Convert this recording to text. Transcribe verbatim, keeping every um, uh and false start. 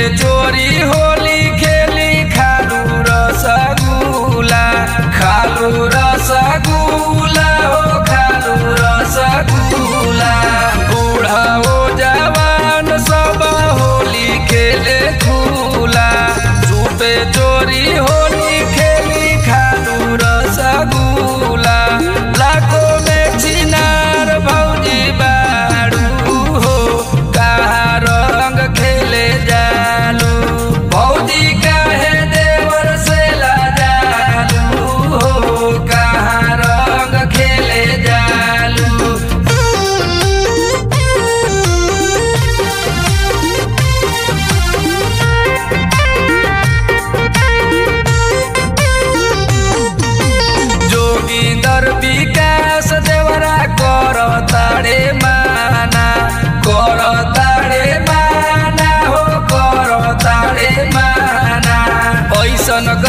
चोरी होली खेली खालू रसगुल्ला खालू रसगुल्ला हो खालू रसगुल्ला बूढ़ा हो जवान सब होली खेले खुला छुपे चोरी होली खेली खालू रसगुल्ला लाखों में चिनार भौजी बाड़ू हो कहाँ रंग खेले जालू भौजी काहे देवर से लाजालू हो कहाँ रंग खेले जालू। जोगिंदर विकास देवरा कर ताड़े माना कर ताड़े माना हो कर ताड़े माना ऐसन